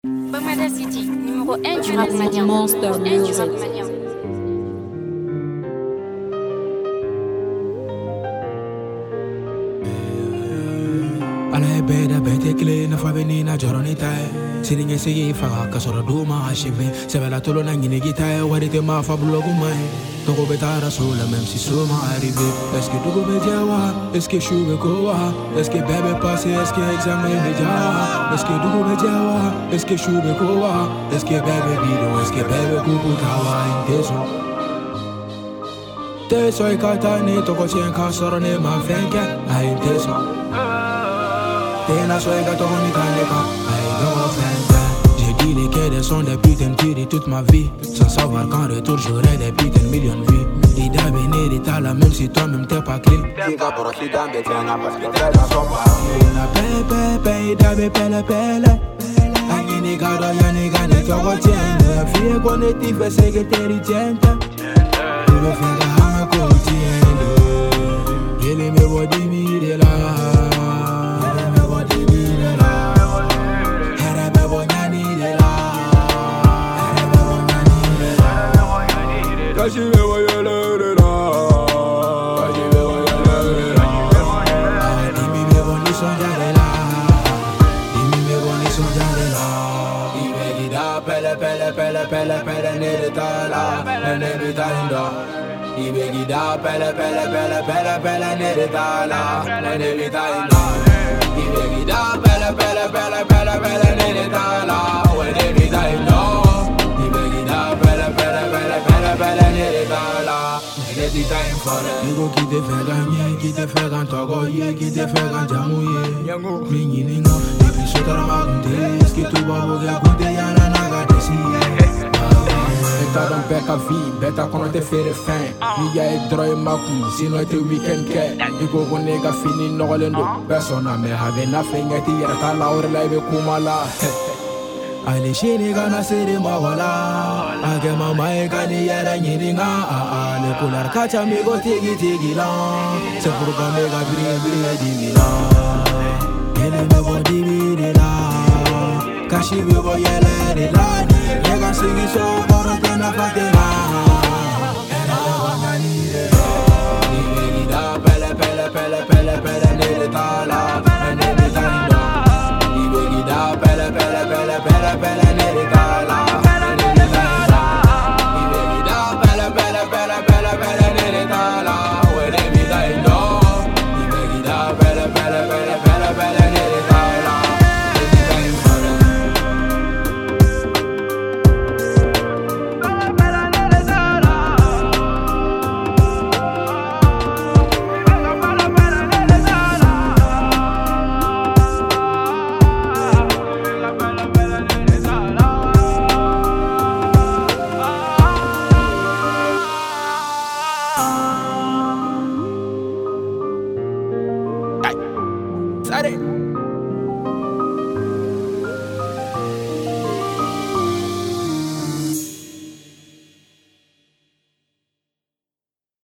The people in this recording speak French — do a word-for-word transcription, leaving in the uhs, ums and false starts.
Bamada City, numéro un du Rap rap malien. Monster Un du Music. rap malien. Ala ye bɛɛ da bɛɛ tɛ kelen nafa bɛ nin na jɔrɔ ni ta ye sini ɲɛsigi faga ka sɔrɔ du ma a sife sɛbɛla tolo na ɲinigi ta ye wari tɛ maa fa bulogu ma ye tɔgɔ bɛ taa so la même si so ma arrivé est-ce que dugu bɛ jɛ wa est-ce que su bɛ ko wa est-ce que bɛɛ bɛ passer est-ce que examen bɛ ja wa est-ce que dugu bɛ jɛ wa est-ce que su bɛ ko wa est-ce que bɛɛ bɛ bidon est-ce que bɛɛ bɛ kuku ta wa n tɛ sɔn tɛ sɔn i ka taa ni tɔgɔ tiɲɛ ka sɔrɔ ne ma fɛn kɛ ayi n tɛ sɔn T'es soy gato ni caneca, ay go fenda. J'ai dit lesquels des sons des putains de tueries toute ma vie. Sans savoir qu'en retour j'aurai des putains de millions de vues. Et d'avenir d'état là même si toi-même t'es pas clé. Diga por si dan de tiana parce que t'es dans son papier. Na pepe pe dabe pele pele. Ay ni gado ya ni gane togo tiene. La fille con el tife se que te richente. Y me fega hama contiendo. Y le me voy divide la. Casi me voy a la arena. Casi me voy a la arena. Dime me voy a soñar de la. Dime me voy a soñar de la. Dime que da pele pele pele pele pele nere tala. Nene mi tainda. Dime que da pele pele pele pele pele nere tala. Nene mi tainda. Dime que da pele pele pele pele pele nere tala. Nene mi tainda. Digo qui te fait gagner, qui te fait gagner, qui te fait gagner, Mingininga, et puis ce drama raconté, est-ce que tu vas vous raconter, y'en a naga d'ici. Beta don't back a vie, beta qu'on te fait le fin. Niga et droit ma coup, sinon te weekend ke. Digo qu'on nega fini n'olendo, personne n'a mais have nothing at the yata la or live kumala. Ali shini gana siri mawala Age mama e gani yara nyiringa Ale kular kacha migo tigi tigi la Se purga mega brie brie digi la Ele me bo divide la Kashi me bo yele de la Yega sigi so koro tena fatela Ele me bo nani de la Nime gida pele pele pele pele pele nere tala Nene me tanda Nime gida pele pele pele pele pele nere tala